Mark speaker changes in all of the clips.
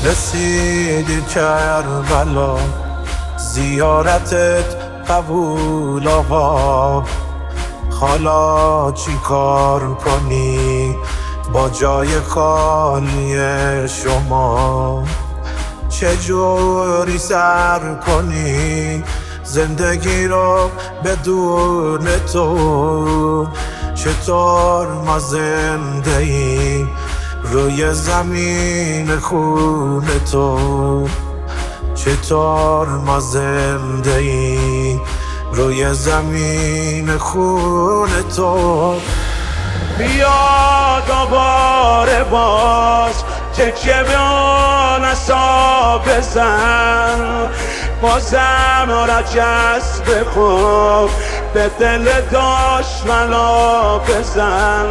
Speaker 1: رسیدی کربلا، زیارتت قبول آقا. حالا چی کار کنی با جای خالی شما؟ چجوری سر کنی زندگی رو بدون تو؟ چطور ما زنده ایم روی زمین خون تو؟ چطور ما زنده ایم روی زمین خون تو؟
Speaker 2: بیا دوباره باز تکیه به آن عصا بزن، بازم رجز بخون به دل دشمنا بزن.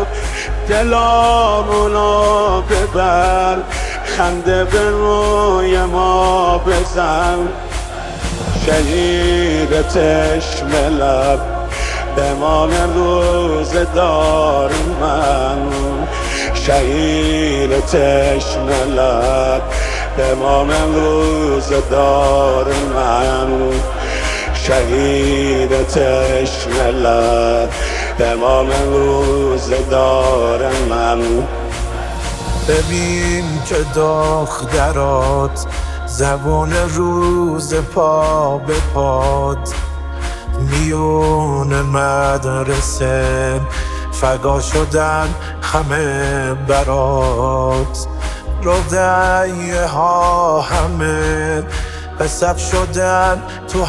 Speaker 2: دلامونو ببر، خنده به روی ما بزن. شهید چشم لب بمان روزدار من، شهید چشم لب بمان روزدار من، شهید چشم لب بمان روزدار من.
Speaker 1: ببین که دخترات زبون روز پا به پاد، میون مدرسه فدا شدن همه برات. رودیه ها همه قصب شدن تو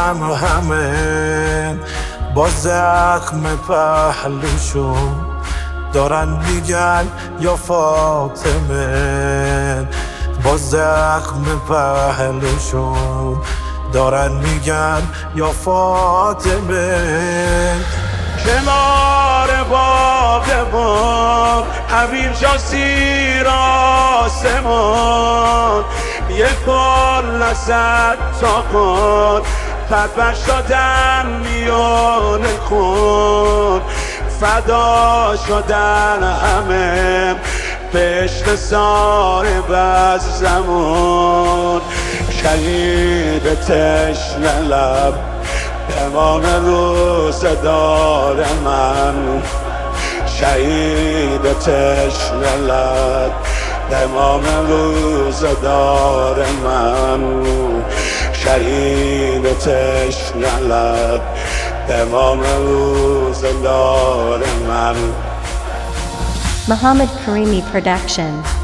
Speaker 1: همه، با زخم پهلوشون دارن میگن یا فاطمه. با زخم پهلوشون دارن میگن یا فاطمه.
Speaker 2: کنار باغبان حبیب جان سیر آسمان، یک گل نزد تا کن پرپر شدن میان خون. فدا شدن همه به عشق صاحب از زمان، شهید تشنه لب بمان روزدار من، شهید تشنه لب بمان روزدار من، شهید تشنه لب بمان روزدار من.
Speaker 3: Muhammad Karimi Production.